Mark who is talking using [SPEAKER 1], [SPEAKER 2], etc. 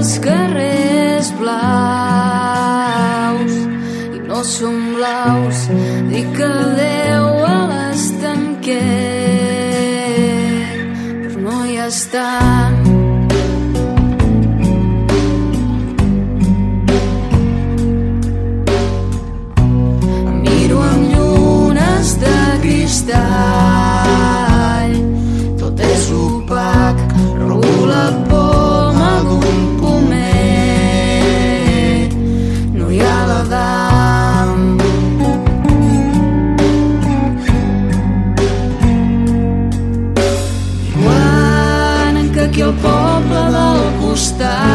[SPEAKER 1] carrers blaus i no són blaus. Dic adeu a l'estanquet, però no hi estan. Em miro amb llunes de cristall, tot és opac, robo la poma d'un pomer, no hi ha l'Adam. Diuen que aquí al poble del costat